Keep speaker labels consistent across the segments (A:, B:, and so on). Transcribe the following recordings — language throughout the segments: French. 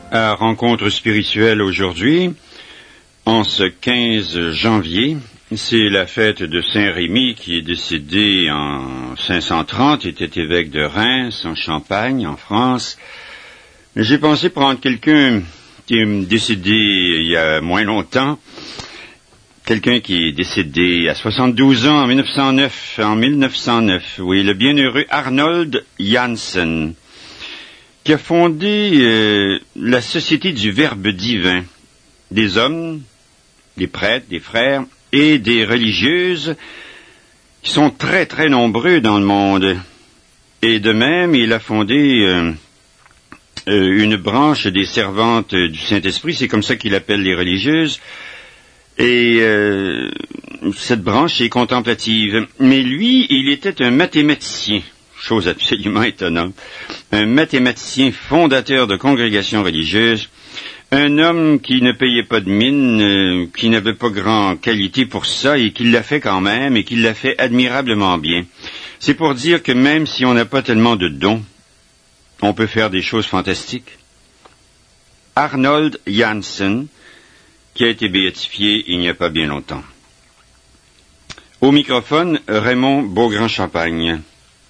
A: à Rencontre spirituelle aujourd'hui, en ce 15 janvier. C'est la fête de Saint-Rémy qui est décédé en 530, était évêque de Reims, en Champagne, en France. J'ai pensé prendre quelqu'un qui est décédé il y a moins longtemps, quelqu'un qui est décédé à 72 ans en 1909, oui, le bienheureux Arnold Janssen, qui a fondé la Société du Verbe divin, des hommes, des prêtres, des frères et des religieuses qui sont très très nombreux dans le monde. Et de même, il a fondé une branche des servantes du Saint-Esprit, c'est comme ça qu'il appelle les religieuses, et cette branche est contemplative. Mais lui, il était un mathématicien, chose absolument étonnante, un mathématicien fondateur de congrégations religieuses, un homme qui ne payait pas de mine, qui n'avait pas grande qualité pour ça, et qui l'a fait quand même, et qui l'a fait admirablement bien. C'est pour dire que même si on n'a pas tellement de dons, on peut faire des choses fantastiques. Arnold Janssen, qui a été béatifié il n'y a pas bien longtemps. Au microphone, Raymond Beaugrand-Champagne.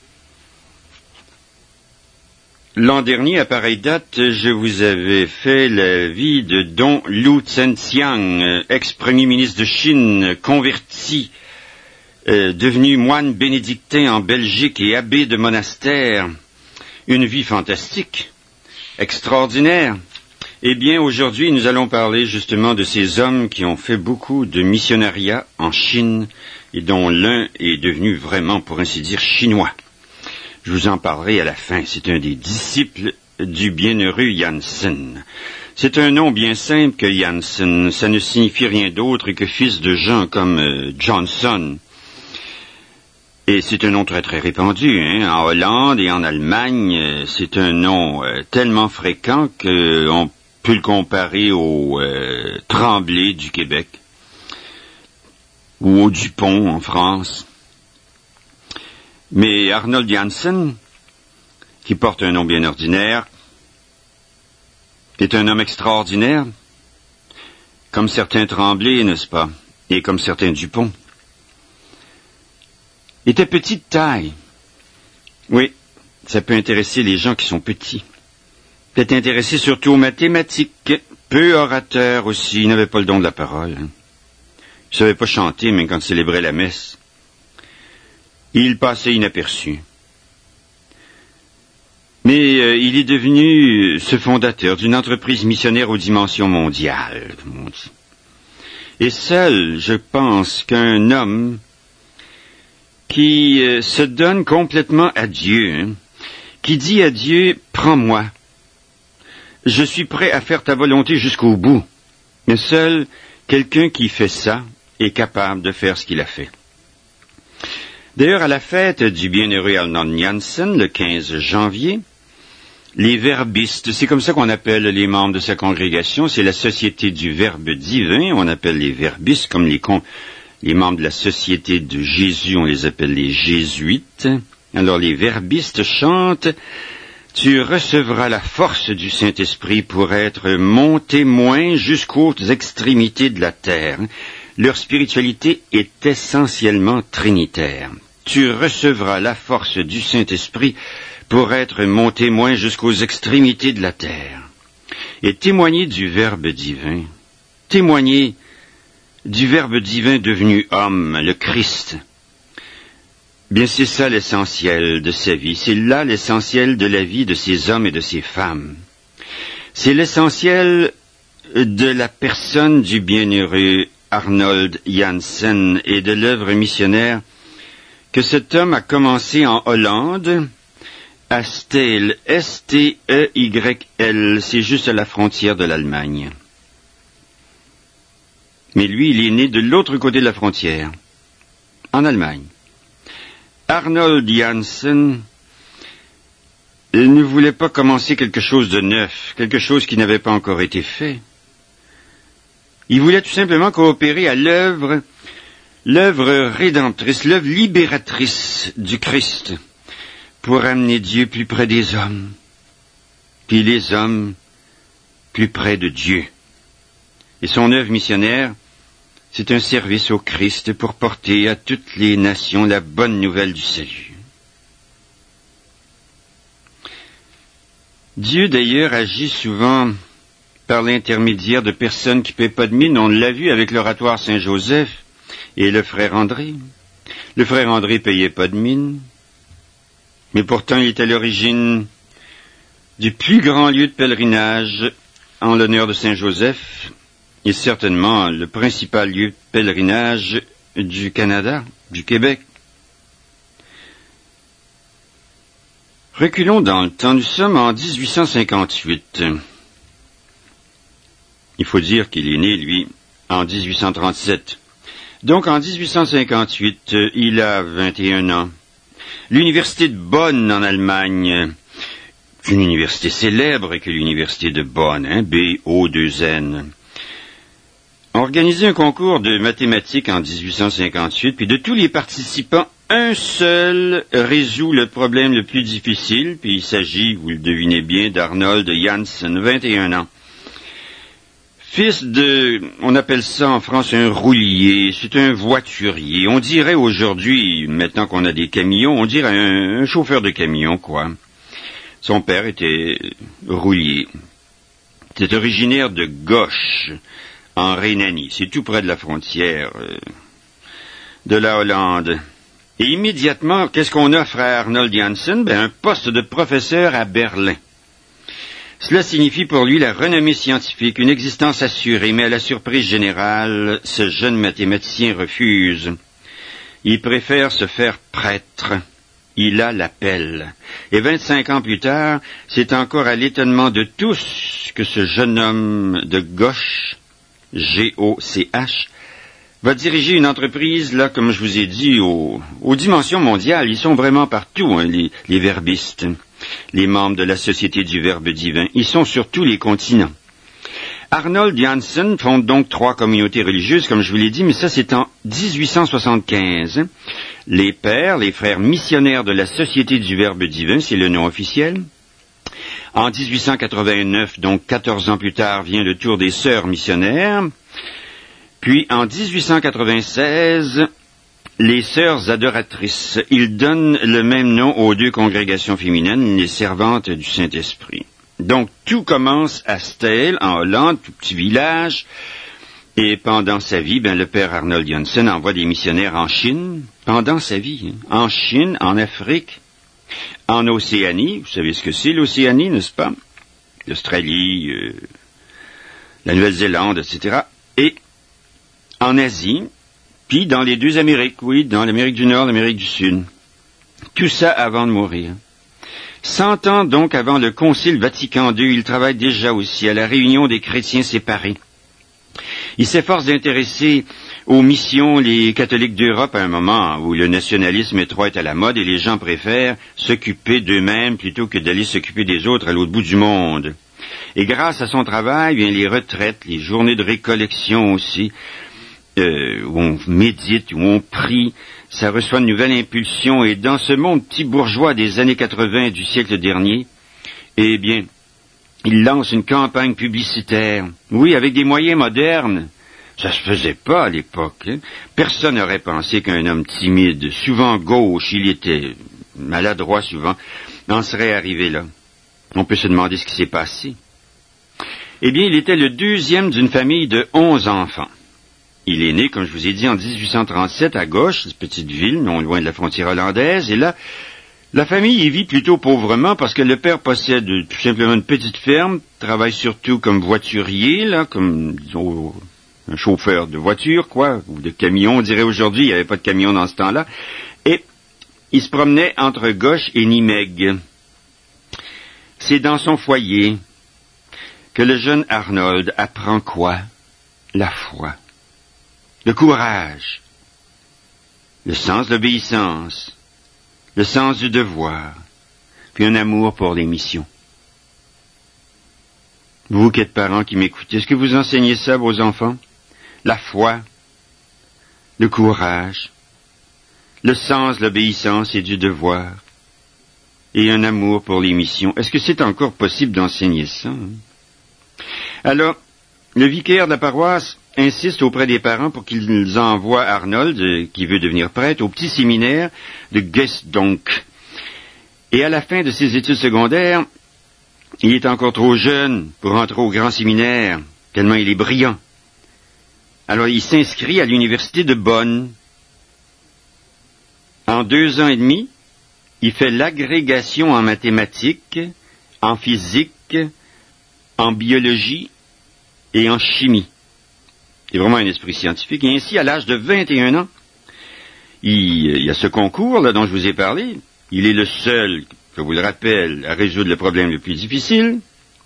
A: L'an dernier, à pareille date, je vous avais fait la vie de Dong Lu Zhenxiang, ex-premier ministre de Chine, converti, devenu moine bénédictin en Belgique et abbé de monastère. Une vie fantastique, extraordinaire. Eh bien, aujourd'hui, nous allons parler justement de ces hommes qui ont fait beaucoup de missionnariat en Chine et dont l'un est devenu vraiment, pour ainsi dire, chinois. Je vous en parlerai à la fin. C'est un des disciples du bienheureux Janssen. C'est un nom bien simple que Janssen. Ça ne signifie rien d'autre que fils de gens comme Johnson. Et c'est un nom très très répandu. En Hollande et en Allemagne, c'est un nom tellement fréquent qu'on peut le comparer au Tremblay du Québec ou au Dupont en France. Mais Arnold Janssen, qui porte un nom bien ordinaire, est un homme extraordinaire, comme certains Tremblay, n'est-ce pas, et comme certains Dupont. Était petit de taille. Oui, ça peut intéresser les gens qui sont petits. Peut-être intéressé surtout aux mathématiques, peu orateur aussi, il n'avait pas le don de la parole. Il ne savait pas chanter, même quand il célébrait la messe. Il passait inaperçu. Mais il est devenu ce fondateur d'une entreprise missionnaire aux dimensions mondiales, comme on dit. Et seul, je pense, qu'un homme qui se donne complètement à Dieu, qui dit à Dieu, prends-moi, je suis prêt à faire ta volonté jusqu'au bout. Mais seul quelqu'un qui fait ça est capable de faire ce qu'il a fait. D'ailleurs, à la fête du bienheureux Arnold Janssen, le 15 janvier, les verbistes, c'est comme ça qu'on appelle les membres de sa congrégation, c'est la Société du Verbe divin, on appelle les verbistes, comme les membres de la Société de Jésus, on les appelle les jésuites. Alors les verbistes chantent « Tu recevras la force du Saint-Esprit pour être mon témoin jusqu'aux extrémités de la terre. » Leur spiritualité est essentiellement trinitaire. Tu recevras la force du Saint-Esprit pour être mon témoin jusqu'aux extrémités de la terre. Et témoigner du Verbe divin, témoigner du Verbe divin devenu homme, le Christ. Bien, c'est ça l'essentiel de sa vie. C'est là l'essentiel de la vie de ces hommes et de ces femmes. C'est l'essentiel de la personne du bienheureux Arnold Janssen et de l'œuvre missionnaire que cet homme a commencé en Hollande, à Steyl, S-T-E-Y-L, c'est juste à la frontière de l'Allemagne. Mais lui, il est né de l'autre côté de la frontière, en Allemagne. Arnold Janssen ne voulait pas commencer quelque chose de neuf, quelque chose qui n'avait pas encore été fait. Il voulait tout simplement coopérer à l'œuvre rédemptrice, l'œuvre libératrice du Christ, pour amener Dieu plus près des hommes, puis les hommes plus près de Dieu. Et son œuvre missionnaire, c'est un service au Christ pour porter à toutes les nations la bonne nouvelle du salut. Dieu, d'ailleurs, agit souvent par l'intermédiaire de personnes qui ne paient pas de mine. On l'a vu avec l'oratoire Saint-Joseph et le frère André. Le frère André payait pas de mine, mais pourtant il est à l'origine du plus grand lieu de pèlerinage en l'honneur de Saint-Joseph, et certainement le principal lieu de pèlerinage du Canada, du Québec. Reculons dans le temps, nous sommes en 1858. Il faut dire qu'il est né, lui, en 1837. Donc en 1858, il a 21 ans. L'université de Bonn en Allemagne, une université célèbre que l'université de Bonn, B-O-2-N, a organisé un concours de mathématiques en 1858, puis de tous les participants, un seul résout le problème le plus difficile, puis il s'agit, vous le devinez bien, d'Arnold Janssen, 21 ans. Fils de, on appelle ça en France un roulier, c'est un voiturier. On dirait aujourd'hui, maintenant qu'on a des camions, on dirait un chauffeur de camion, quoi. Son père était roulier. C'est originaire de Goch, en Rhénanie. C'est tout près de la frontière de la Hollande. Et immédiatement, qu'est-ce qu'on offre à Arnold Janssen? Un poste de professeur à Berlin. Cela signifie pour lui la renommée scientifique, une existence assurée, mais à la surprise générale, ce jeune mathématicien refuse. Il préfère se faire prêtre. Il a l'appel. Et 25 ans plus tard, c'est encore à l'étonnement de tous que ce jeune homme de Goch, G-O-C-H, va diriger une entreprise, là, comme je vous ai dit, aux dimensions mondiales. Ils sont vraiment partout, les verbistes. Les membres de la Société du Verbe divin. Ils sont sur tous les continents. Arnold Janssen fonde donc 3 communautés religieuses, comme je vous l'ai dit, mais ça c'est en 1875. Les pères, les frères missionnaires de la Société du Verbe divin, c'est le nom officiel. En 1889, donc 14 ans plus tard, vient le tour des sœurs missionnaires. Puis en 1896... les sœurs adoratrices, ils donnent le même nom aux 2 congrégations féminines, les servantes du Saint-Esprit. Donc tout commence à Steyl, en Hollande, tout petit village, et pendant sa vie, le père Arnold Janssen envoie des missionnaires en Chine, pendant sa vie, en Chine, en Afrique, en Océanie, vous savez ce que c'est l'Océanie, n'est-ce pas? L'Australie, la Nouvelle-Zélande, etc., et en Asie, puis dans les 2 Amériques, oui, dans l'Amérique du Nord, l'Amérique du Sud. Tout ça avant de mourir. 100 ans donc avant le Concile Vatican II, il travaille déjà aussi à la réunion des chrétiens séparés. Il s'efforce d'intéresser aux missions les catholiques d'Europe à un moment où le nationalisme étroit est à la mode et les gens préfèrent s'occuper d'eux-mêmes plutôt que d'aller s'occuper des autres à l'autre bout du monde. Et grâce à son travail, les retraites, les journées de récollection aussi, où on médite, où on prie, ça reçoit une nouvelle impulsion. Et dans ce monde petit bourgeois des années 80 du siècle dernier, eh bien, il lance une campagne publicitaire. Oui, avec des moyens modernes. Ça se faisait pas à l'époque. Personne n'aurait pensé qu'un homme timide, souvent gauche, il était maladroit souvent, en serait arrivé là. On peut se demander ce qui s'est passé. Eh bien, il était le 2e d'une famille de 11 enfants. Il est né, comme je vous ai dit, en 1837 à Goch, cette petite ville, non loin de la frontière hollandaise, et là, la famille y vit plutôt pauvrement parce que le père possède tout simplement une petite ferme, travaille surtout comme voiturier, là, comme, disons, un chauffeur de voiture, quoi, ou de camion, on dirait aujourd'hui, il n'y avait pas de camion dans ce temps-là, et il se promenait entre Goch et Nimègue. C'est dans son foyer que le jeune Arnold apprend quoi? La foi. Le courage, le sens de l'obéissance, le sens du devoir, puis un amour pour les missions. Vous qui êtes parents qui m'écoutez, est-ce que vous enseignez ça à vos enfants? La foi, le courage, le sens de l'obéissance et du devoir, et un amour pour les missions. Est-ce que c'est encore possible d'enseigner ça? Alors, le vicaire de la paroisse insiste auprès des parents pour qu'ils envoient Arnold, qui veut devenir prêtre, au petit séminaire de Geestdonk. Et à la fin de ses études secondaires, il est encore trop jeune pour entrer au grand séminaire, tellement il est brillant. Alors il s'inscrit à l'université de Bonn. En 2 ans et demi, il fait l'agrégation en mathématiques, en physique, en biologie et en chimie. Il est vraiment un esprit scientifique. Et ainsi, à l'âge de 21 ans, il y a ce concours là dont je vous ai parlé. Il est le seul, je vous le rappelle, à résoudre le problème le plus difficile.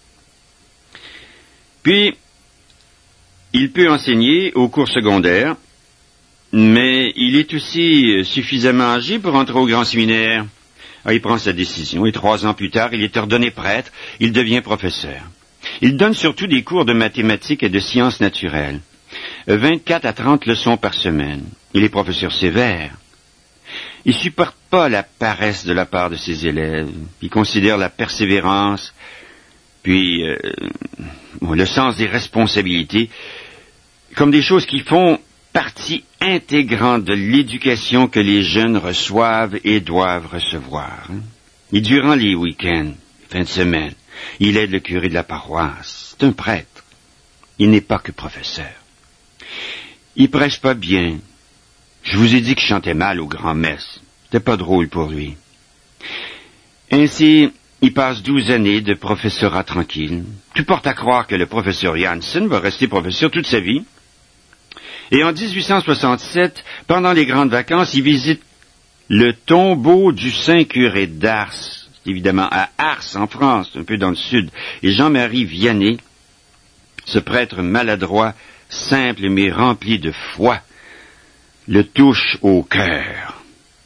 A: Puis, il peut enseigner au cours secondaire, mais il est aussi suffisamment âgé pour entrer au grand séminaire. Alors, il prend sa décision et 3 ans plus tard, il est ordonné prêtre, il devient professeur. Il donne surtout des cours de mathématiques et de sciences naturelles. 24 à 30 leçons par semaine. Il est professeur sévère. Il supporte pas la paresse de la part de ses élèves. Il considère la persévérance, puis le sens des responsabilités, comme des choses qui font partie intégrante de l'éducation que les jeunes reçoivent et doivent recevoir. Et durant les week-ends, fins de semaine, il aide le curé de la paroisse. C'est un prêtre. Il n'est pas que professeur. Il prêche pas bien. Je vous ai dit qu'il chantait mal aux grands-messes. C'était pas drôle pour lui. Ainsi, il passe 12 années de professorat tranquille. Tout porte à croire que le professeur Janssen va rester professeur toute sa vie. Et en 1867, pendant les grandes vacances, il visite le tombeau du saint curé d'Ars, évidemment à Ars, en France, un peu dans le sud. Et Jean-Marie Vianney, ce prêtre maladroit, simple mais rempli de foi, le touche au cœur.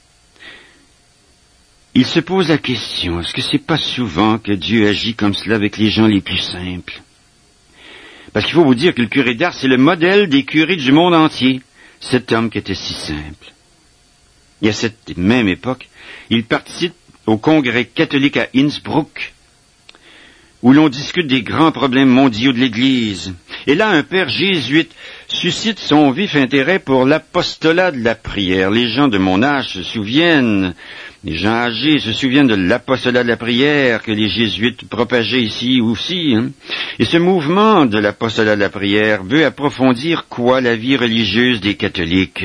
A: Il se pose la question, est-ce que c'est pas souvent que Dieu agit comme cela avec les gens les plus simples? Parce qu'il faut vous dire que le curé d'Ars, c'est le modèle des curés du monde entier, cet homme qui était si simple. Et à cette même époque, il participe au congrès catholique à Innsbruck, où l'on discute des grands problèmes mondiaux de l'Église. Et là, un père jésuite suscite son vif intérêt pour l'apostolat de la prière. Les gens de mon âge se souviennent, les gens âgés se souviennent de l'apostolat de la prière que les jésuites propageaient ici aussi. Et ce mouvement de l'apostolat de la prière veut approfondir quoi? La vie religieuse des catholiques.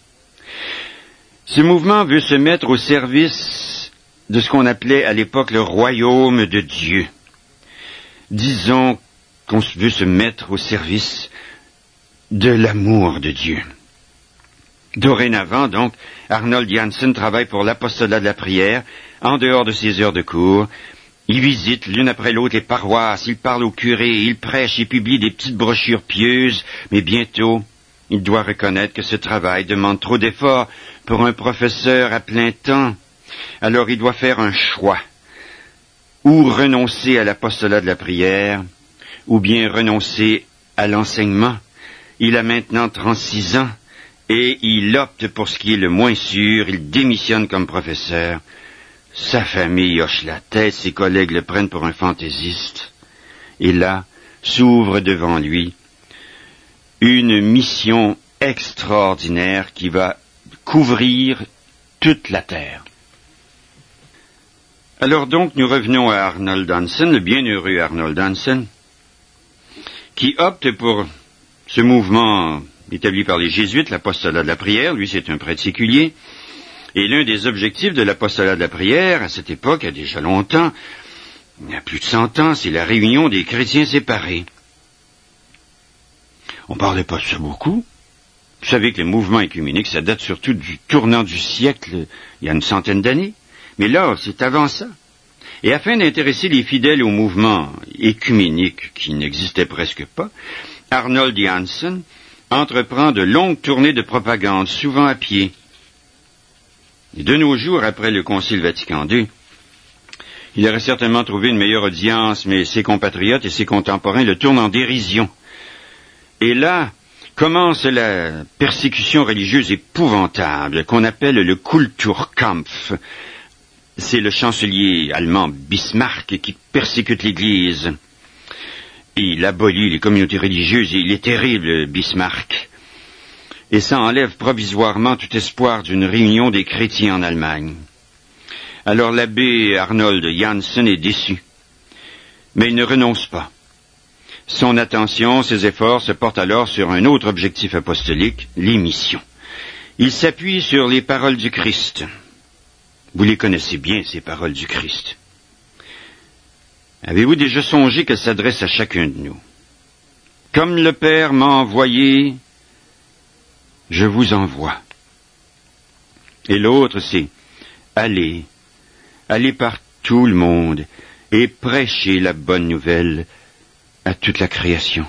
A: Ce mouvement veut se mettre au service de ce qu'on appelait à l'époque le royaume de Dieu. Disons qu'on veut se mettre au service de l'amour de Dieu. Dorénavant, donc, Arnold Janssen travaille pour l'apostolat de la prière, en dehors de ses heures de cours. Il visite l'une après l'autre les paroisses, il parle aux curés, il prêche et publie des petites brochures pieuses, mais bientôt, il doit reconnaître que ce travail demande trop d'efforts pour un professeur à plein temps. Alors il doit faire un choix. Ou renoncer à l'apostolat de la prière, ou bien renoncer à l'enseignement. Il a maintenant 36 ans, et il opte pour ce qui est le moins sûr, il démissionne comme professeur. Sa famille hoche la tête, ses collègues le prennent pour un fantaisiste. Et là, s'ouvre devant lui une mission extraordinaire qui va couvrir toute la terre. Alors donc, nous revenons à Arnold Janssen, le bienheureux Arnold Janssen, qui opte pour ce mouvement établi par les jésuites, l'apostolat de la prière. Lui, c'est un prêtre séculier. Et l'un des objectifs de l'apostolat de la prière, à cette époque, il y a déjà longtemps, il y a plus de 100 ans, c'est la réunion des chrétiens séparés. On ne parlait pas de ça beaucoup. Vous savez que le mouvement œcuménique, ça date surtout du tournant du siècle, il y a une centaine d'années. Mais là, c'est avant ça. Et afin d'intéresser les fidèles au mouvement œcuménique qui n'existait presque pas, Arnold Janssen entreprend de longues tournées de propagande, souvent à pied. Et de nos jours, après le Concile Vatican II, il aurait certainement trouvé une meilleure audience, mais ses compatriotes et ses contemporains le tournent en dérision. Et là commence la persécution religieuse épouvantable qu'on appelle le Kulturkampf. C'est le chancelier allemand Bismarck qui persécute l'Église. Il abolit les communautés religieuses, il est terrible, Bismarck. Et ça enlève provisoirement tout espoir d'une réunion des chrétiens en Allemagne. Alors l'abbé Arnold Janssen est déçu. Mais il ne renonce pas. Son attention, ses efforts se portent alors sur un autre objectif apostolique, les missions. Il s'appuie sur les paroles du Christ. Vous les connaissez bien, ces paroles du Christ. Avez-vous déjà songé qu'elles s'adressent à chacun de nous? Comme le Père m'a envoyé, je vous envoie. Et l'autre, c'est allez par tout le monde et prêchez la bonne nouvelle à toute la création.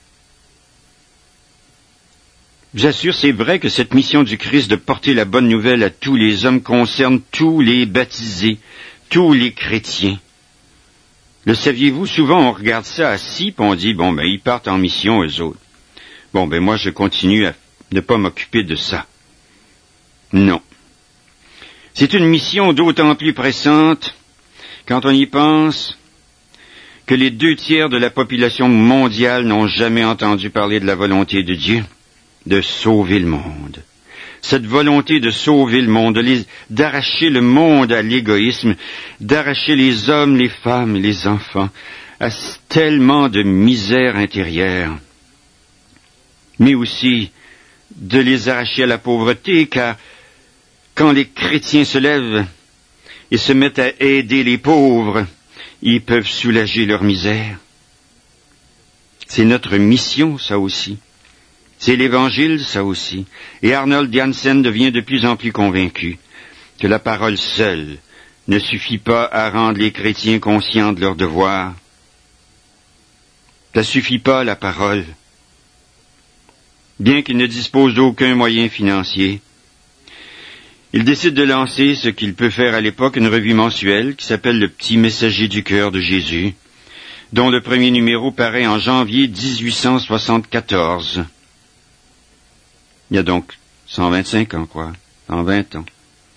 A: Je vous assure, c'est vrai que cette mission du Christ de porter la bonne nouvelle à tous les hommes concerne tous les baptisés, tous les chrétiens. Le saviez-vous, souvent on regarde ça assis, puis on dit, ils partent en mission eux autres. Moi je continue à ne pas m'occuper de ça. Non. C'est une mission d'autant plus pressante quand on y pense que les 2/3 de la population mondiale n'ont jamais entendu parler de la volonté de Dieu de sauver le monde. Cette volonté de sauver le monde, d'arracher le monde à l'égoïsme, d'arracher les hommes, les femmes, les enfants à tellement de misère intérieure, mais aussi de les arracher à la pauvreté, car quand les chrétiens se lèvent et se mettent à aider les pauvres, ils peuvent soulager leur misère. C'est notre mission, ça aussi. C'est l'Évangile, ça aussi. Et Arnold Janssen devient de plus en plus convaincu que la parole seule ne suffit pas à rendre les chrétiens conscients de leurs devoirs. Ça suffit pas, la parole. Bien qu'il ne dispose d'aucun moyen financier, il décide de lancer ce qu'il peut faire à l'époque, une revue mensuelle qui s'appelle Le Petit Messager du Cœur de Jésus, dont le premier numéro paraît en janvier 1874. Il y a donc 125 ans, 120 ans.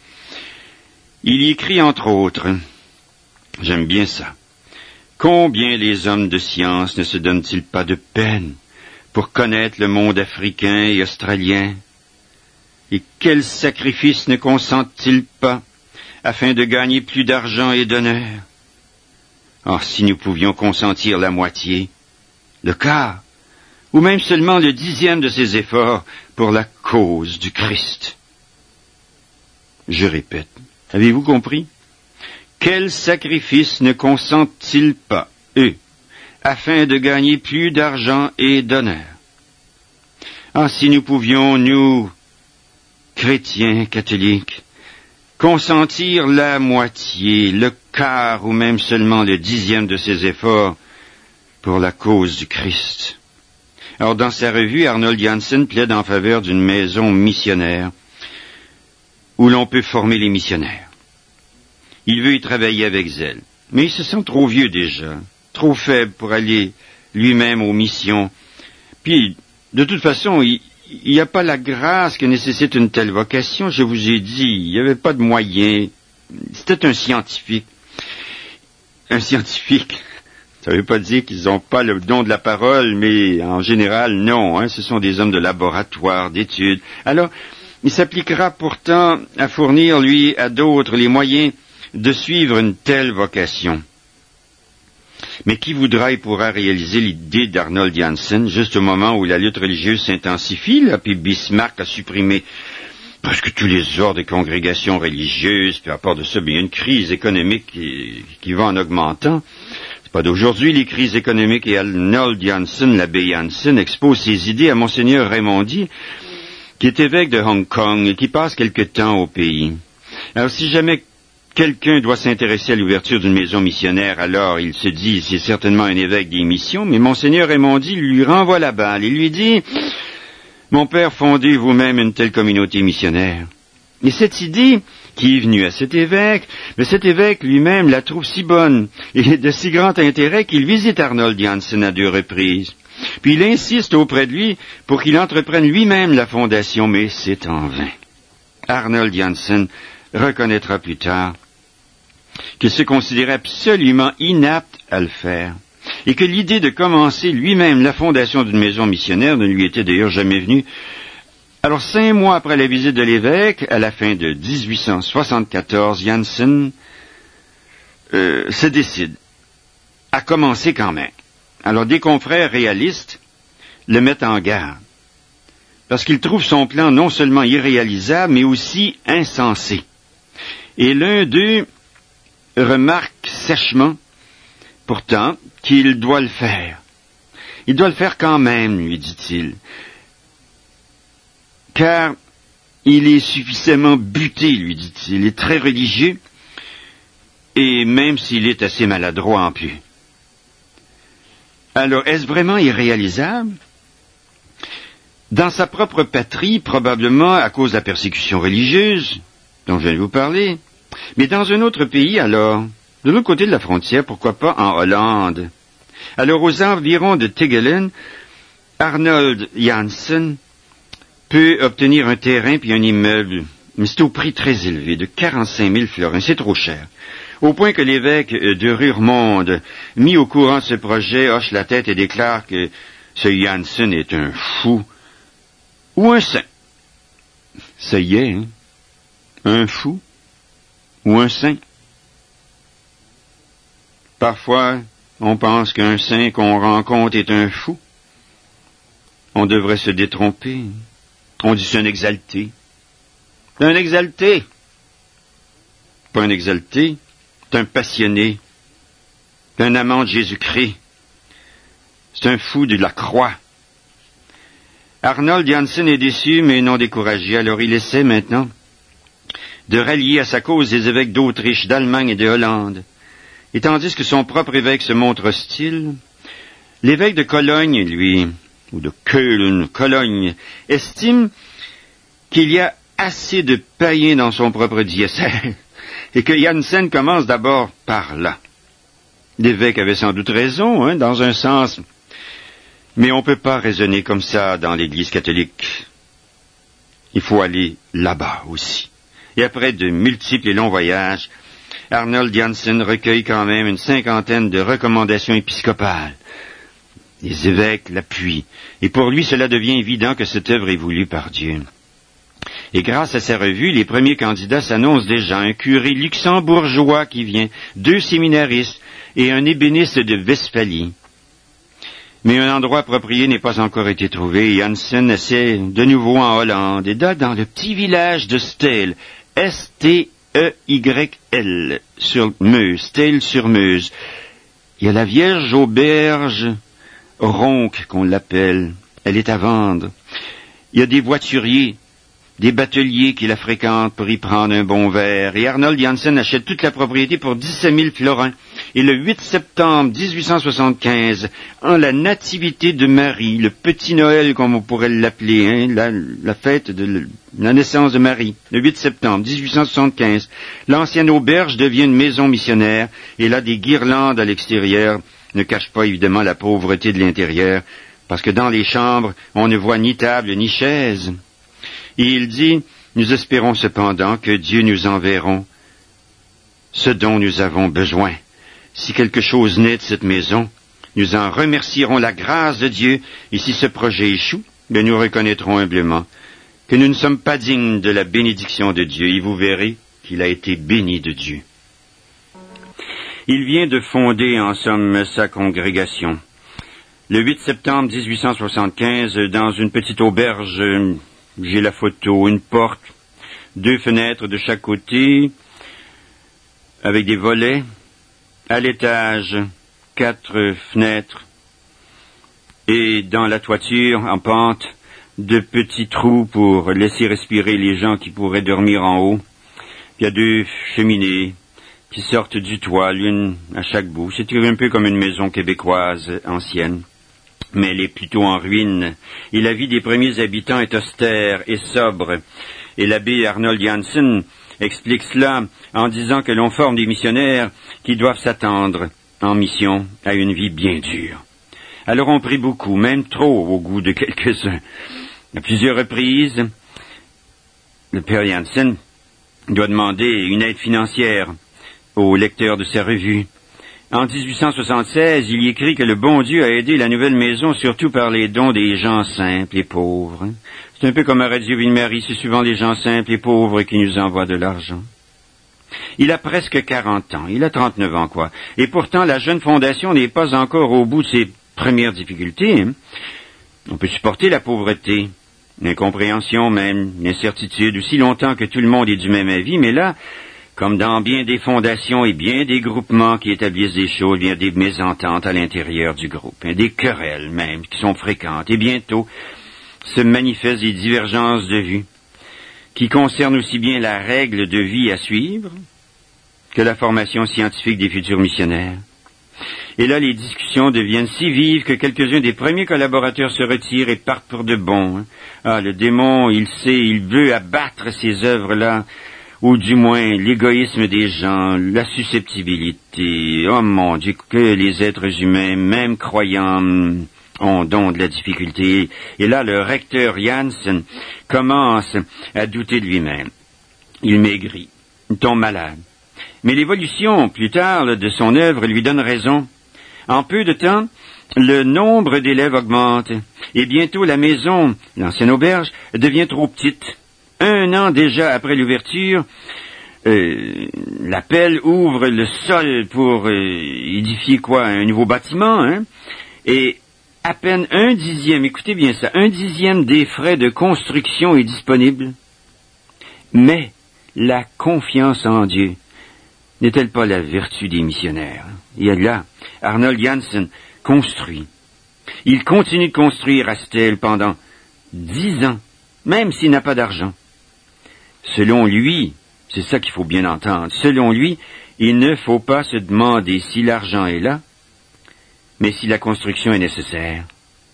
A: Il y écrit entre autres, j'aime bien ça, combien les hommes de science ne se donnent-ils pas de peine pour connaître le monde africain et australien? Et quels sacrifices ne consentent-ils pas afin de gagner plus d'argent et d'honneur? Or, si nous pouvions consentir la moitié, le quart, ou même seulement le 10e de ces efforts pour la cause du Christ. Je répète, avez-vous compris? Quels sacrifices ne consentent-ils pas, eux, afin de gagner plus d'argent et d'honneur? Ah, si nous pouvions, nous, chrétiens, catholiques, consentir la moitié, le quart ou même seulement le 10e de ces efforts pour la cause du Christ. Alors, dans sa revue, Arnold Janssen plaide en faveur d'une maison missionnaire où l'on peut former les missionnaires. Il veut y travailler avec zèle, mais il se sent trop vieux déjà, trop faible pour aller lui-même aux missions. Puis, de toute façon, il n'y a pas la grâce que nécessite une telle vocation. Je vous ai dit, il n'y avait pas de moyens. C'était un scientifique. Un scientifique, ça ne veut pas dire qu'ils n'ont pas le don de la parole, mais en général, non. Ce sont des hommes de laboratoire, d'études. Alors, il s'appliquera pourtant à fournir, lui, à d'autres, les moyens de suivre une telle vocation. Mais qui voudra et pourra réaliser l'idée d'Arnold Janssen juste au moment où la lutte religieuse s'intensifie, là, puis Bismarck a supprimé presque tous les ordres et congrégations religieuses, puis à part de ça, il y a une crise économique qui va en augmentant. C'est pas d'aujourd'hui, les crises économiques, et Arnold Janssen, l'abbé Janssen, expose ses idées à Monseigneur Raymondier, qui est évêque de Hong Kong et qui passe quelque temps au pays. Alors, si jamais quelqu'un doit s'intéresser à l'ouverture d'une maison missionnaire, alors il se dit, c'est certainement un évêque des missions, mais Monseigneur Raymondier lui renvoie la balle et lui dit, mon père, fondez vous-même une telle communauté missionnaire. Et cette idée qui est venue à cet évêque, mais cet évêque lui-même la trouve si bonne et de si grand intérêt qu'il visite Arnold Janssen à 2 reprises. Puis il insiste auprès de lui pour qu'il entreprenne lui-même la fondation, mais c'est en vain. Arnold Janssen reconnaîtra plus tard qu'il se considérait absolument inapte à le faire. et que l'idée de commencer lui-même la fondation d'une maison missionnaire ne lui était d'ailleurs jamais venue. Alors 5 mois après la visite de l'évêque, à la fin de 1874, Janssen se décide à commencer quand même. Alors des confrères réalistes le mettent en garde, parce qu'ils trouvent son plan non seulement irréalisable, mais aussi insensé. Et l'un d'eux remarque sèchement, pourtant, qu'il doit le faire. Il doit le faire quand même, lui dit-il, car il est suffisamment buté, lui dit-il, il est très religieux, et même s'il est assez maladroit en plus. Alors, est-ce vraiment irréalisable? Dans sa propre patrie, probablement à cause de la persécution religieuse, dont je viens de vous parler, mais dans un autre pays, alors, de l'autre côté de la frontière, pourquoi pas en Hollande. Alors, aux environs de Tegelen, Arnold Janssen peut obtenir un terrain puis un immeuble, mais c'est au prix très élevé, de 45 000 florins, c'est trop cher. Au point que l'évêque de Ruremonde, mis au courant de ce projet, hoche la tête et déclare que ce Janssen est un fou ou un saint. Ça y est, hein? Un fou ou un saint. Parfois, on pense qu'un saint qu'on rencontre est un fou. On devrait se détromper. On dit c'est un exalté. C'est un exalté. Pas un exalté, c'est un passionné. C'est un amant de Jésus-Christ. C'est un fou de la croix. Arnold Janssen est déçu, mais non découragé. Alors il essaie maintenant de rallier à sa cause les évêques d'Autriche, d'Allemagne et de Hollande. Et tandis que son propre évêque se montre hostile, l'évêque de Cologne, lui, ou de Köln, Cologne, estime qu'il y a assez de païens dans son propre diocèse, et que Janssen commence d'abord par là. L'évêque avait sans doute raison, hein, dans un sens, mais on ne peut pas raisonner comme ça dans l'Église catholique. Il faut aller là-bas aussi. Et après de multiples et longs voyages, Arnold Janssen recueille quand même une 50aine de recommandations épiscopales. Les évêques l'appuient, et pour lui cela devient évident que cette œuvre est voulue par Dieu. Et grâce à sa revue, les premiers candidats s'annoncent déjà. Un curé luxembourgeois qui vient, 2 séminaristes et un ébéniste de Westphalie. Mais un endroit approprié n'est pas encore été trouvé. Janssen essaie de nouveau en Hollande, et là, dans le petit village de Steyl, S-T-E-Y-L, sur Meuse, Steyl sur Meuse. Il y a la Vierge Auberge Ronque, qu'on l'appelle. Elle est à vendre. Il y a des voituriers, des bateliers qui la fréquentent pour y prendre un bon verre. Et Arnold Janssen achète toute la propriété pour 17 000 florins. Et le 8 septembre 1875, en la nativité de Marie, le petit Noël comme on pourrait l'appeler, hein, la fête de la naissance de Marie, le 8 septembre 1875, l'ancienne auberge devient une maison missionnaire, et là des guirlandes à l'extérieur ne cachent pas évidemment la pauvreté de l'intérieur, parce que dans les chambres, on ne voit ni table ni chaise. Et il dit, nous espérons cependant que Dieu nous enverra ce dont nous avons besoin. Si quelque chose naît de cette maison, nous en remercierons la grâce de Dieu, et si ce projet échoue, nous reconnaîtrons humblement que nous ne sommes pas dignes de la bénédiction de Dieu, et vous verrez qu'il a été béni de Dieu. Il vient de fonder, en somme, sa congrégation. Le 8 septembre 1875, dans une petite auberge, j'ai la photo, une porte, 2 fenêtres de chaque côté, avec des volets. À l'étage, 4 fenêtres, et dans la toiture, en pente, 2 petits trous pour laisser respirer les gens qui pourraient dormir en haut. Il y a 2 cheminées qui sortent du toit, l'une à chaque bout. C'est un peu comme une maison québécoise ancienne, mais elle est plutôt en ruine, et la vie des premiers habitants est austère et sobre. Et l'abbé Arnold Janssen explique cela en disant que l'on forme des missionnaires qui doivent s'attendre en mission à une vie bien dure. Alors on prie beaucoup, même trop au goût de quelques-uns. À plusieurs reprises, le père Janssen doit demander une aide financière aux lecteurs de sa revue. En 1876, il y écrit que le bon Dieu a aidé la nouvelle maison surtout par les dons des gens simples et pauvres. C'est un peu comme à Radio Ville-Marie, c'est souvent les gens simples et pauvres qui nous envoient de l'argent. Il a presque 40 ans, il a 39 ans quoi, et pourtant la jeune fondation n'est pas encore au bout de ses premières difficultés. On peut supporter la pauvreté, l'incompréhension même, l'incertitude, aussi longtemps que tout le monde est du même avis, mais là, comme dans bien des fondations et bien des groupements qui établissent des choses, il y a des mésententes à l'intérieur du groupe, des querelles même qui sont fréquentes, et bientôt se manifestent des divergences de vues qui concernent aussi bien la règle de vie à suivre que la formation scientifique des futurs missionnaires. Et là, les discussions deviennent si vives que quelques-uns des premiers collaborateurs se retirent et partent pour de bon. Ah, le démon, il sait, il veut abattre ces œuvres-là, ou du moins l'égoïsme des gens, la susceptibilité. Oh mon Dieu, que les êtres humains, même croyants, ont donc de la difficulté. Et là, le recteur Janssen commence à douter de lui-même. Il maigrit, il tombe malade. Mais l'évolution, plus tard, de son œuvre lui donne raison. En peu de temps, le nombre d'élèves augmente, et bientôt la maison, l'ancienne auberge, devient trop petite. 1 an déjà après l'ouverture, l'appel ouvre le sol pour édifier un nouveau bâtiment, et à peine 1/10, écoutez bien ça, 1/10 des frais de construction est disponible. Mais la confiance en Dieu n'est-elle pas la vertu des missionnaires? Et là, Arnold Janssen construit. Il continue de construire à Stèle pendant 10 ans, même s'il n'a pas d'argent. Selon lui, c'est ça qu'il faut bien entendre, selon lui, il ne faut pas se demander si l'argent est là, mais si la construction est nécessaire.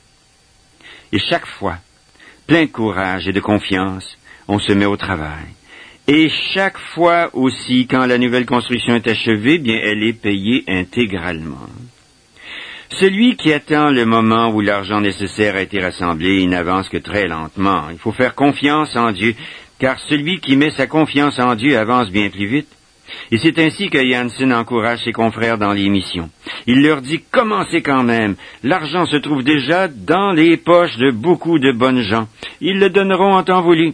A: Et chaque fois, plein de courage et de confiance, on se met au travail. Et chaque fois aussi, quand la nouvelle construction est achevée, bien, elle est payée intégralement. Celui qui attend le moment où l'argent nécessaire a été rassemblé, il n'avance que très lentement. Il faut faire confiance en Dieu, car celui qui met sa confiance en Dieu avance bien plus vite. Et c'est ainsi que Janssen encourage ses confrères dans les missions. Il leur dit, commencez quand même. L'argent se trouve déjà dans les poches de beaucoup de bonnes gens. Ils le donneront en temps voulu.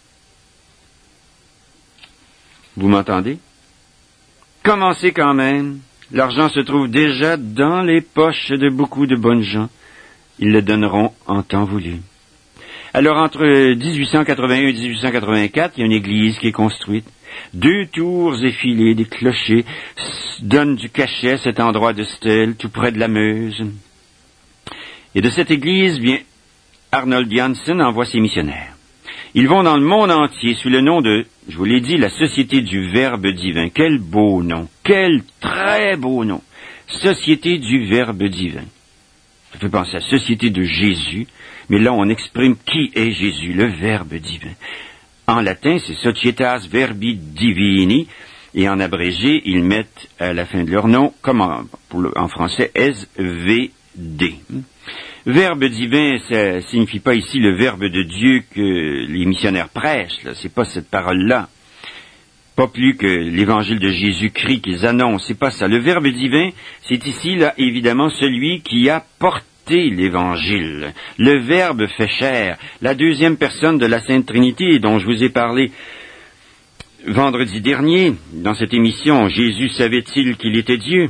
A: Vous m'entendez? Commencez quand même. L'argent se trouve déjà dans les poches de beaucoup de bonnes gens. Ils le donneront en temps voulu. Alors, entre 1881 et 1884, il y a une église qui est construite. 2 tours effilées, des clochers, donnent du cachet à cet endroit de Stèle, tout près de la Meuse. Et de cette église, bien, Arnold Janssen envoie ses missionnaires. Ils vont dans le monde entier sous le nom de, je vous l'ai dit, la Société du Verbe divin. Quel beau nom, quel très beau nom. Société du Verbe divin. Ça fait penser à la Société de Jésus, mais là on exprime qui est Jésus, le Verbe divin. En latin, c'est Societas Verbi Divini, et en abrégé, ils mettent à la fin de leur nom, comme en français, SVD. Verbe divin, ça signifie pas ici le verbe de Dieu que les missionnaires prêchent, là. C'est pas cette parole-là. Pas plus que l'évangile de Jésus-Christ qu'ils annoncent, c'est pas ça. Le verbe divin, c'est ici, là, évidemment, celui qui a porté l'évangile. Le verbe fait chair, la deuxième personne de la Sainte Trinité dont je vous ai parlé vendredi dernier, dans cette émission, Jésus savait-il qu'il était Dieu?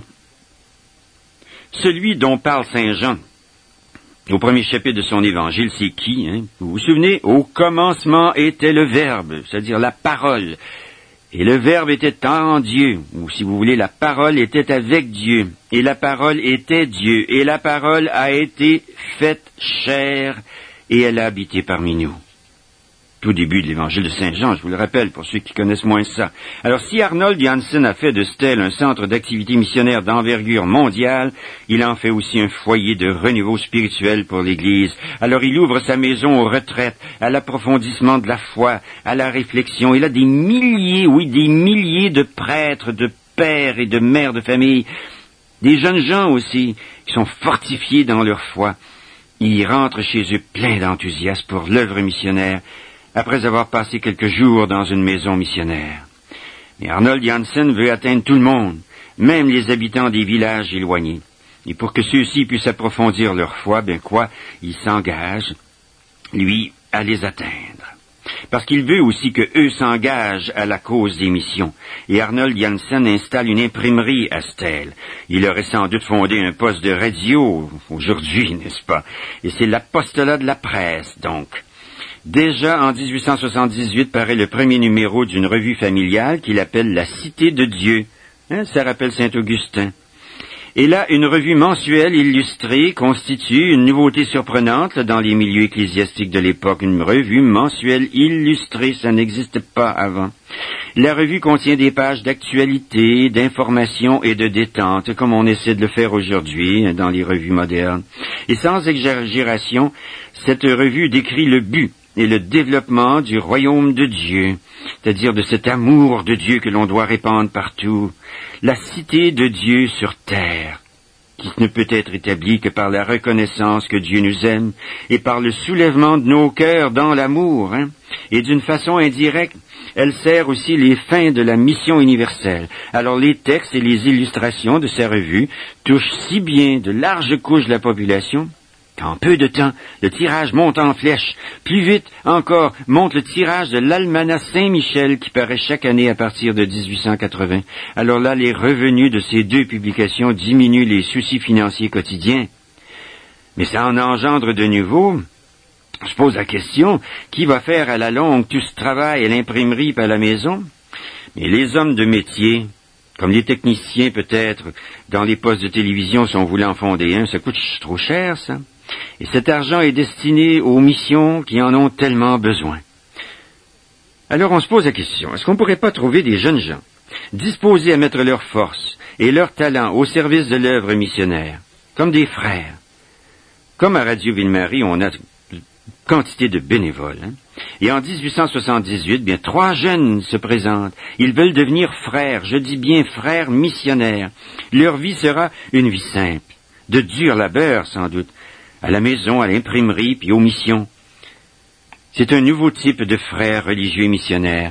A: Celui dont parle Saint Jean, au premier chapitre de son évangile, c'est qui, Vous vous souvenez? Au commencement était le Verbe, c'est-à-dire la parole. Et le Verbe était en Dieu, ou si vous voulez, la parole était avec Dieu. Et la parole était Dieu. Et la parole a été faite chair, et elle a habité parmi nous. Tout début de l'évangile de Saint Jean, je vous le rappelle, pour ceux qui connaissent moins ça. Alors, si Arnold Janssen a fait de Stèle un centre d'activité missionnaire d'envergure mondiale, il en fait aussi un foyer de renouveau spirituel pour l'Église. Alors, il ouvre sa maison aux retraites, à l'approfondissement de la foi, à la réflexion. Il a des milliers de prêtres, de pères et de mères de famille, des jeunes gens aussi, qui sont fortifiés dans leur foi. Ils rentrent chez eux pleins d'enthousiasme pour l'œuvre missionnaire, après avoir passé quelques jours dans une maison missionnaire. Mais Arnold Janssen veut atteindre tout le monde. même les habitants des villages éloignés. Et pour que ceux-ci puissent approfondir leur foi, il s'engage, lui, à les atteindre. Parce qu'il veut aussi que eux s'engagent à la cause des missions. Et Arnold Janssen installe une imprimerie à Stel. Il aurait sans doute fondé un poste de radio aujourd'hui, n'est-ce pas? Et c'est l'apostolat de la presse, donc. Déjà en 1878 paraît le premier numéro d'une revue familiale qu'il appelle La Cité de Dieu. Ça rappelle Saint-Augustin. Et là, une revue mensuelle illustrée constitue une nouveauté surprenante dans les milieux ecclésiastiques de l'époque. Une revue mensuelle illustrée, ça n'existe pas avant. La revue contient des pages d'actualité, d'information et de détente, comme on essaie de le faire aujourd'hui dans les revues modernes. Et sans exagération, cette revue décrit le but et le développement du royaume de Dieu, c'est-à-dire de cet amour de Dieu que l'on doit répandre partout. La cité de Dieu sur terre, qui ne peut être établie que par la reconnaissance que Dieu nous aime et par le soulèvement de nos cœurs dans l'amour. Et d'une façon indirecte, elle sert aussi les fins de la mission universelle. Alors les textes et les illustrations de sa revue touchent si bien de larges couches de la population qu'en peu de temps, le tirage monte en flèche. Plus vite encore monte le tirage de l'Almanach Saint-Michel qui paraît chaque année à partir de 1880. Alors là, les revenus de ces deux publications diminuent les soucis financiers quotidiens. Mais ça en engendre de nouveau. Je pose la question, qui va faire à la longue tout ce travail à l'imprimerie et à la maison? Mais les hommes de métier, comme les techniciens peut-être, dans les postes de télévision, si on voulait en fonder un, ça coûte trop cher, ça. Et cet argent est destiné aux missions qui en ont tellement besoin. Alors on se pose la question, est-ce qu'on ne pourrait pas trouver des jeunes gens disposés à mettre leurs forces et leurs talents au service de l'œuvre missionnaire, comme des frères? Comme à Radio Ville-Marie, on a quantité de bénévoles. Et en 1878, 3 jeunes se présentent. Ils veulent devenir frères, je dis bien frères missionnaires. Leur vie sera une vie simple, de dur labeur sans doute, à la maison, à l'imprimerie, puis aux missions. C'est un nouveau type de frères religieux et missionnaires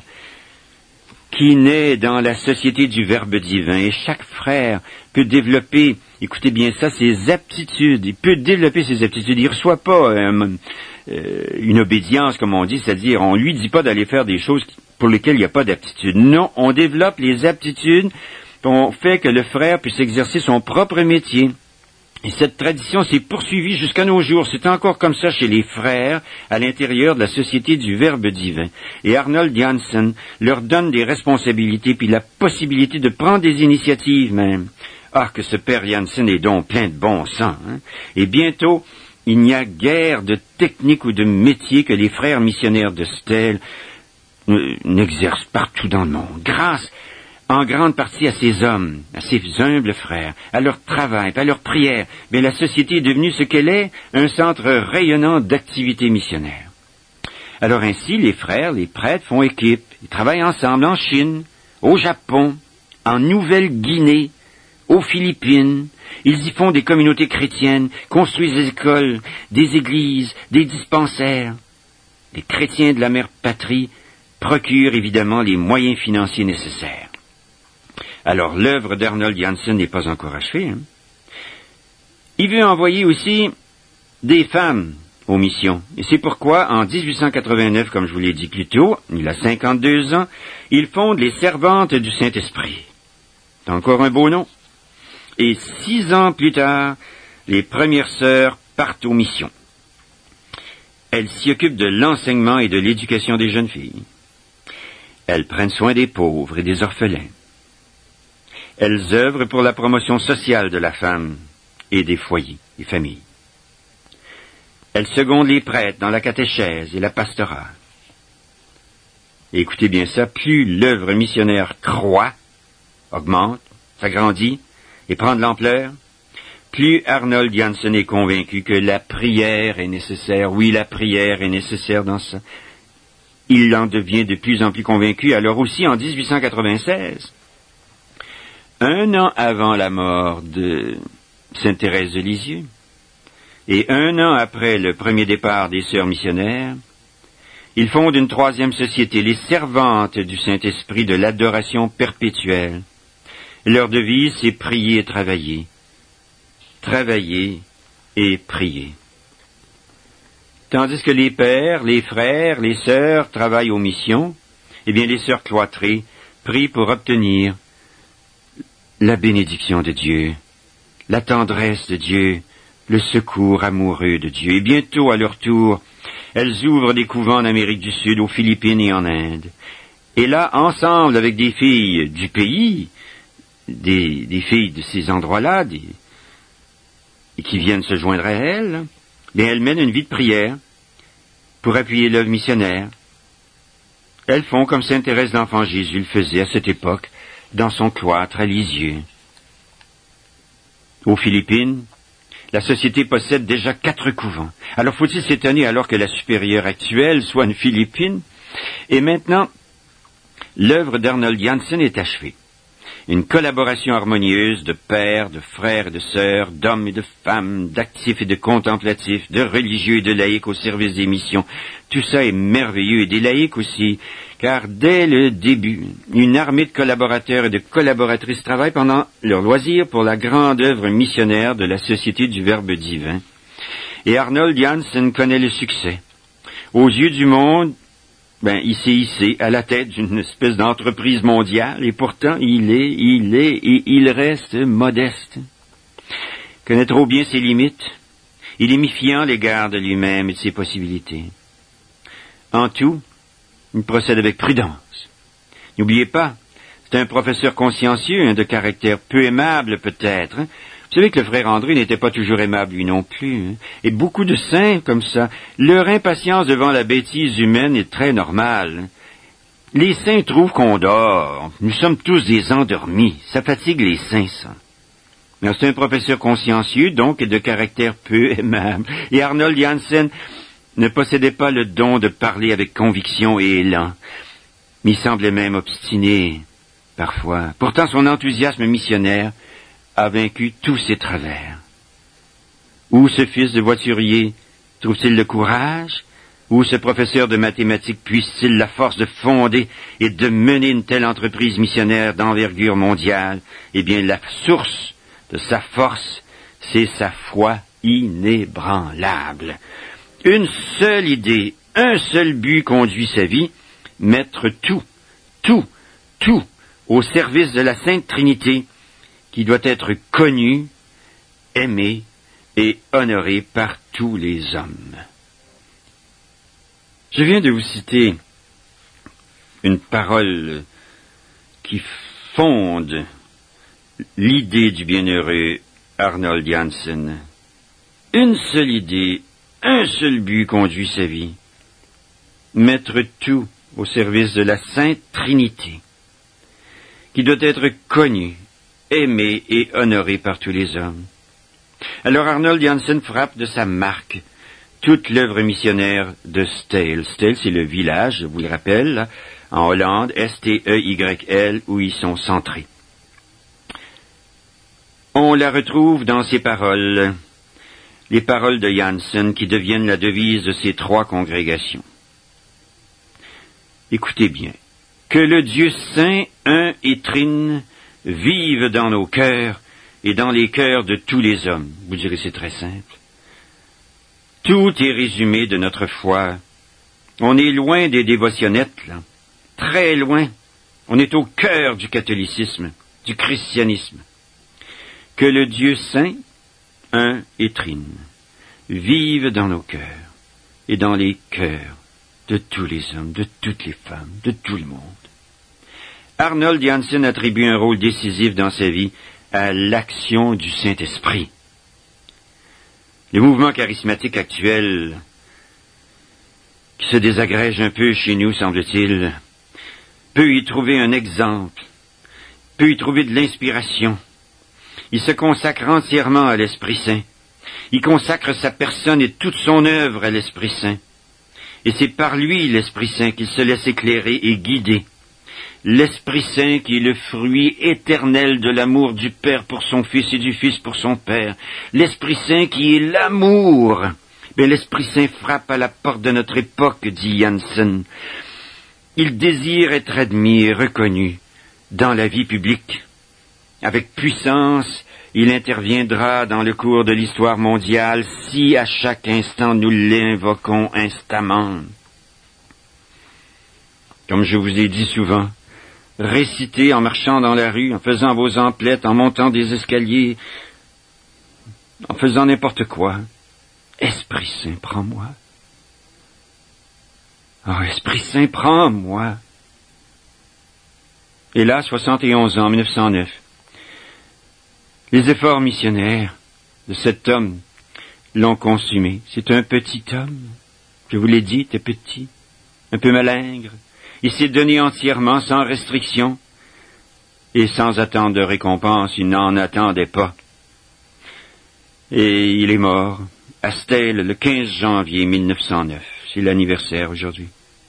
A: qui naît dans la société du Verbe divin. Et chaque frère peut développer, écoutez bien ça, ses aptitudes. Il peut développer ses aptitudes. Il ne reçoit pas une obédience, comme on dit, c'est-à-dire on lui dit pas d'aller faire des choses pour lesquelles il n'y a pas d'aptitude. Non, on développe les aptitudes, on fait que le frère puisse exercer son propre métier. Et cette tradition s'est poursuivie jusqu'à nos jours. C'est encore comme ça chez les frères à l'intérieur de la société du Verbe divin. Et Arnold Janssen leur donne des responsabilités puis la possibilité de prendre des initiatives même. Ah, que ce père Janssen est donc plein de bon sens. Et bientôt, il n'y a guère de technique ou de métier que les frères missionnaires de Stel n'exercent partout dans le monde. Grâce en grande partie à ces hommes, à ces humbles frères, à leur travail, à leur prière, mais la société est devenue ce qu'elle est, un centre rayonnant d'activités missionnaires. Alors ainsi, les frères, les prêtres font équipe, ils travaillent ensemble en Chine, au Japon, en Nouvelle-Guinée, aux Philippines. Ils y font des communautés chrétiennes, construisent des écoles, des églises, des dispensaires. Les chrétiens de la mère patrie procurent évidemment les moyens financiers nécessaires. Alors, l'œuvre d'Arnold Janssen n'est pas encore achevée. Il veut envoyer aussi des femmes aux missions. Et c'est pourquoi, en 1889, comme je vous l'ai dit plus tôt, il a 52 ans, il fonde les Servantes du Saint-Esprit. C'est encore un beau nom. Et 6 ans plus tard, les premières sœurs partent aux missions. Elles s'y occupent de l'enseignement et de l'éducation des jeunes filles. Elles prennent soin des pauvres et des orphelins. Elles œuvrent pour la promotion sociale de la femme et des foyers, des familles. Elles secondent les prêtres dans la catéchèse et la pastorale. Et écoutez bien ça, plus l'œuvre missionnaire croît, augmente, s'agrandit et prend de l'ampleur, plus Arnold Janssen est convaincu que la prière est nécessaire. Oui, la prière est nécessaire dans ça. Il en devient de plus en plus convaincu. Alors aussi, en 1896, 1 an avant la mort de Sainte Thérèse de Lisieux, et 1 an après le premier départ des sœurs missionnaires, il fonde une 3e société, les Servantes du Saint-Esprit de l'adoration perpétuelle. Leur devise, c'est prier et travailler. Travailler et prier. Tandis que les pères, les frères, les sœurs travaillent aux missions, eh bien les sœurs cloîtrées prient pour obtenir la bénédiction de Dieu, la tendresse de Dieu, le secours amoureux de Dieu. Et bientôt, à leur tour, elles ouvrent des couvents en Amérique du Sud, aux Philippines et en Inde. Et là, ensemble avec des filles du pays, des filles de ces endroits-là, qui viennent se joindre à elles, bien elles mènent une vie de prière pour appuyer l'œuvre missionnaire. Elles font comme sainte Thérèse d'Enfant Jésus le faisait à cette époque, dans son cloître à Lisieux. Aux Philippines, la société possède déjà 4 couvents. Alors faut-il s'étonner alors que la supérieure actuelle soit une Philippine? Et maintenant, l'œuvre d'Arnold Janssen est achevée. Une collaboration harmonieuse de pères, de frères et de sœurs, d'hommes et de femmes, d'actifs et de contemplatifs, de religieux et de laïcs au service des missions. Tout ça est merveilleux, et des laïcs aussi, car dès le début, une armée de collaborateurs et de collaboratrices travaille pendant leur loisir pour la grande œuvre missionnaire de la Société du Verbe divin. Et Arnold Janssen connaît le succès. Aux yeux du monde, il s'est hissé à la tête d'une espèce d'entreprise mondiale, et pourtant il reste modeste. Il connaît trop bien ses limites. Il est méfiant à l'égard de lui-même et de ses possibilités. En tout, il procède avec prudence. N'oubliez pas, c'est un professeur consciencieux, de caractère peu aimable peut-être. Vous savez que le frère André n'était pas toujours aimable lui non plus. Et beaucoup de saints comme ça, leur impatience devant la bêtise humaine est très normale. Les saints trouvent qu'on dort. Nous sommes tous des endormis. Ça fatigue les saints, ça. Mais c'est un professeur consciencieux, donc, et de caractère peu aimable. Et Arnold Janssen ne possédait pas le don de parler avec conviction et élan. Mais il semblait même obstiné, parfois. Pourtant, son enthousiasme missionnaire a vaincu tous ses travers. Où ce fils de voiturier trouve-t-il le courage? Où ce professeur de mathématiques puise-t-il la force de fonder et de mener une telle entreprise missionnaire d'envergure mondiale? Eh bien, la source de sa force, c'est sa foi inébranlable. Une seule idée, un seul but conduit sa vie, mettre tout au service de la Sainte Trinité, qui doit être connu, aimé et honoré par tous les hommes. Je viens de vous citer une parole qui fonde l'idée du bienheureux Arnold Janssen. Une seule idée, un seul but conduit sa vie. Mettre tout au service de la Sainte Trinité, qui doit être connue, aimé et honoré par tous les hommes. Alors Arnold Janssen frappe de sa marque toute l'œuvre missionnaire de Steyl. Steyl, c'est le village, je vous le rappelle, là, en Hollande, S-T-E-Y-L, où ils sont centrés. On la retrouve dans ces paroles, les paroles de Janssen qui deviennent la devise de ces 3 congrégations. Écoutez bien. Que le Dieu saint, un et trine, vive dans nos cœurs et dans les cœurs de tous les hommes. Vous direz, c'est très simple. Tout est résumé de notre foi. On est loin des dévotionnettes, là. Très loin. On est au cœur du catholicisme, du christianisme. Que le Dieu saint, un et trine, vive dans nos cœurs et dans les cœurs de tous les hommes, de toutes les femmes, de tout le monde. Arnold Janssen attribue un rôle décisif dans sa vie à l'action du Saint-Esprit. Le mouvement charismatique actuel, qui se désagrège un peu chez nous, semble-t-il, peut y trouver un exemple, peut y trouver de l'inspiration. Il se consacre entièrement à l'Esprit Saint. Il consacre sa personne et toute son œuvre à l'Esprit Saint. Et c'est par lui, l'Esprit Saint, qu'il se laisse éclairer et guider. L'Esprit Saint qui est le fruit éternel de l'amour du Père pour son Fils et du Fils pour son Père. L'Esprit Saint qui est l'amour. Mais l'Esprit Saint frappe à la porte de notre époque, dit Janssen. Il désire être admis et reconnu dans la vie publique. avec puissance, il interviendra dans le cours de l'histoire mondiale si à chaque instant nous l'invoquons instamment. Comme je vous ai dit souvent, récitez en marchant dans la rue, en faisant vos emplettes, en montant des escaliers, en faisant n'importe quoi. Esprit Saint, prends-moi. Oh, Esprit Saint, prends-moi. Et là, 71 ans, 1909, les efforts missionnaires de cet homme l'ont consumé. C'est un petit homme, je vous l'ai dit, était petit, un peu malingre. Il s'est donné entièrement, sans restriction, et sans attendre de récompense. Il n'en attendait pas. Et il est mort à Stèle le 15 janvier 1909. C'est l'anniversaire aujourd'hui.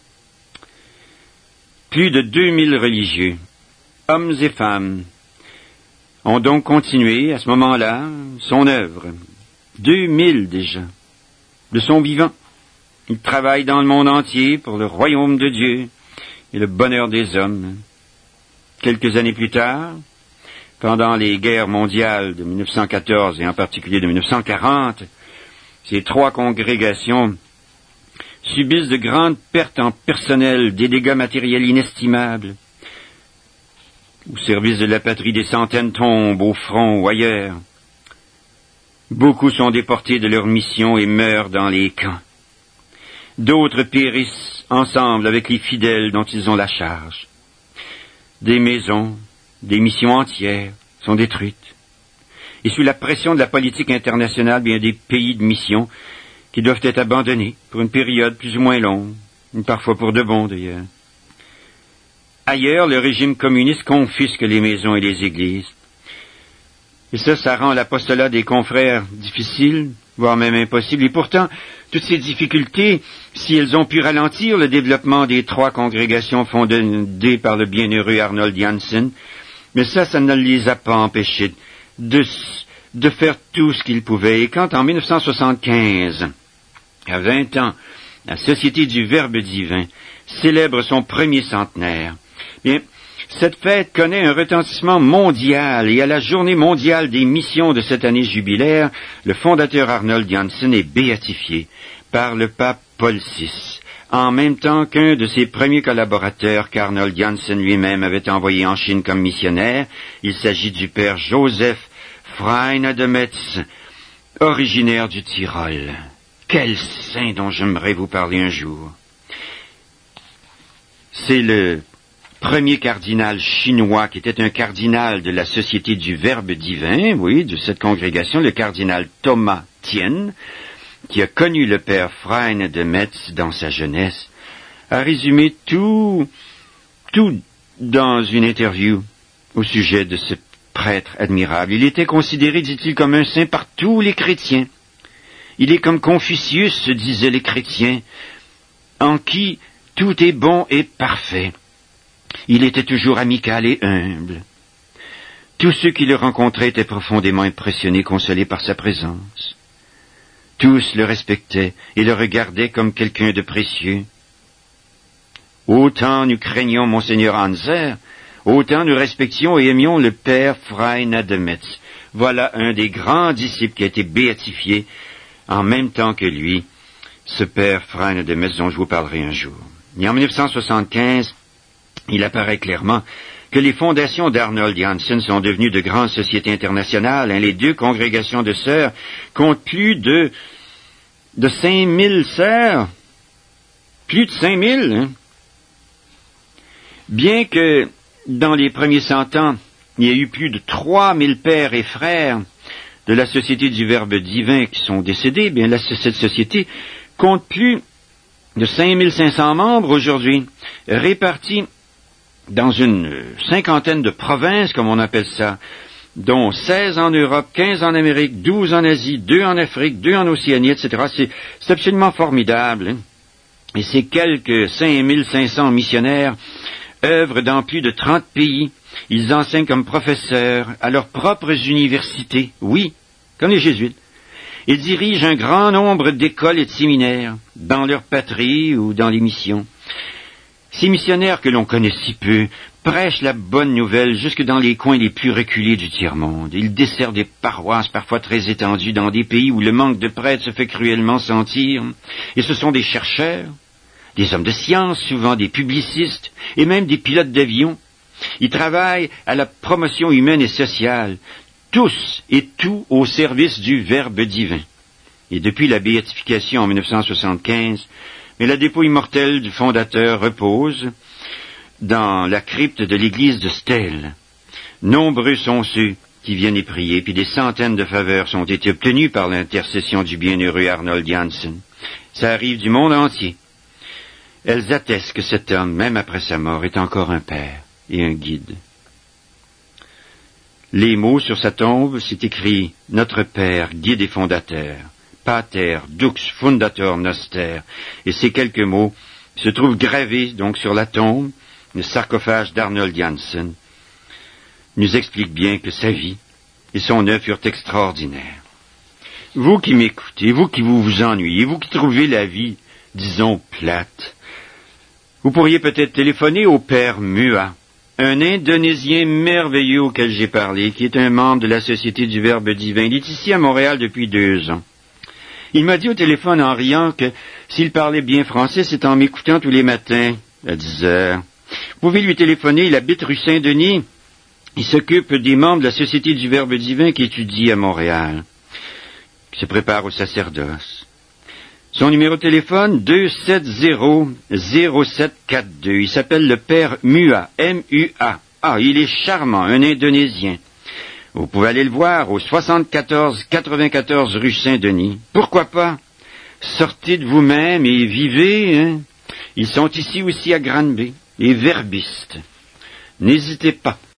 A: Plus de 2000 religieux, hommes et femmes, ont donc continué à ce moment-là son œuvre. 2000 déjà, de son vivant. Il travaille dans le monde entier pour le royaume de Dieu et le bonheur des hommes. Quelques années plus tard, pendant les guerres mondiales de 1914 et en particulier de 1940, ces trois congrégations subissent de grandes pertes en personnel, des dégâts matériels inestimables. Au service de la patrie, des centaines tombent au front ou ailleurs. Beaucoup sont déportés de leur mission et meurent dans les camps. D'autres périssent ensemble avec les fidèles dont ils ont la charge. Des maisons, des missions entières sont détruites. Et sous la pression de la politique internationale, bien des pays de mission qui doivent être abandonnés pour une période plus ou moins longue, parfois pour de bon d'ailleurs. Ailleurs, le régime communiste confisque les maisons et les églises. Et ça rend l'apostolat des confrères difficile, voire même impossible. Et pourtant, toutes ces difficultés, si elles ont pu ralentir le développement des trois congrégations fondées par le bienheureux Arnold Janssen, mais ça ne les a pas empêchés de faire tout ce qu'ils pouvaient. Et quand, en 1975, à 20 ans, la Société du Verbe divin célèbre son premier centenaire, bien, cette fête connaît un retentissement mondial et à la journée mondiale des missions de cette année jubilaire, le fondateur Arnold Janssen est béatifié par le pape Paul VI, en même temps qu'un de ses premiers collaborateurs qu'Arnold Janssen lui-même avait envoyé en Chine comme missionnaire. Il s'agit du père Joseph Freine de Metz, originaire du Tyrol. Quel saint dont j'aimerais vous parler un jour. C'est le premier cardinal chinois qui était un cardinal de la Société du Verbe divin, oui, de cette congrégation, le cardinal Thomas Tien, qui a connu le père Freine de Metz dans sa jeunesse, a résumé tout dans une interview au sujet de ce prêtre admirable. Il était considéré, dit-il, comme un saint par tous les chrétiens. Il est comme Confucius, se disaient les chrétiens, en qui tout est bon et parfait. Il était toujours amical et humble. Tous ceux qui le rencontraient étaient profondément impressionnés, consolés par sa présence. Tous le respectaient et le regardaient comme quelqu'un de précieux. Autant nous craignions Monseigneur Hanser, autant nous respections et aimions le père Freine de Metz. Voilà un des grands disciples qui a été béatifié en même temps que lui, ce père Freine de Metz dont je vous parlerai un jour. Et en 1975, il apparaît clairement que les fondations d'Arnold Janssen sont devenues de grandes sociétés internationales. Les deux congrégations de sœurs comptent plus de 5000 sœurs. Plus de 5000, hein? Bien que dans les premiers 100 ans, il y a eu plus de 3000 pères et frères de la Société du Verbe divin qui sont décédés, bien là, cette société compte plus de 5500 membres aujourd'hui, répartis dans une cinquantaine de provinces, comme on appelle ça, dont 16 en Europe, 15 en Amérique, 12 en Asie, 2 en Afrique, 2 en Océanie, etc. C'est absolument formidable, hein? Et ces quelques 5500 missionnaires œuvrent dans plus de 30 pays. Ils enseignent comme professeurs à leurs propres universités, oui, comme les jésuites. Ils dirigent un grand nombre d'écoles et de séminaires dans leur patrie ou dans les missions. Ces missionnaires que l'on connaît si peu prêche la bonne nouvelle jusque dans les coins les plus reculés du tiers-monde. Il dessert des paroisses parfois très étendues dans des pays où le manque de prêtres se fait cruellement sentir. Et ce sont des chercheurs, des hommes de science, souvent des publicistes et même des pilotes d'avion. Ils travaillent à la promotion humaine et sociale, tous et tout au service du Verbe divin. Et depuis la béatification en 1975, mais la dépouille mortelle du fondateur repose dans la crypte de l'église de Stèle. Nombreux sont ceux qui viennent y prier, puis des centaines de faveurs ont été obtenues par l'intercession du bienheureux Arnold Janssen. Ça arrive du monde entier. Elles attestent que cet homme, même après sa mort, est encore un père et un guide. Les mots sur sa tombe, c'est écrit « Notre Père, guide et fondateur, Pater, Dux, Fundator Noster ». Et ces quelques mots se trouvent gravés donc sur la tombe, le sarcophage d'Arnold Janssen, nous explique bien que sa vie et son œuvre furent extraordinaires. Vous qui m'écoutez, vous qui vous ennuyez, vous qui trouvez la vie, disons, plate, vous pourriez peut-être téléphoner au père Mua, un Indonésien merveilleux auquel j'ai parlé, qui est un membre de la Société du Verbe divin. Il est ici à Montréal depuis 2 ans. Il m'a dit au téléphone en riant que s'il parlait bien français, c'est en m'écoutant tous les matins, à 10 heures. Vous pouvez lui téléphoner, il habite rue Saint-Denis. Il s'occupe des membres de la Société du Verbe divin qui étudie à Montréal, qui se prépare au sacerdoce. Son numéro de téléphone, 270-0742. Il s'appelle le père Mua, M-U-A. Ah, il est charmant, un Indonésien. Vous pouvez aller le voir au 74-94 rue Saint-Denis. Pourquoi pas? Sortez de vous-même et vivez, hein. Ils sont ici aussi à Granby, les verbistes. N'hésitez pas.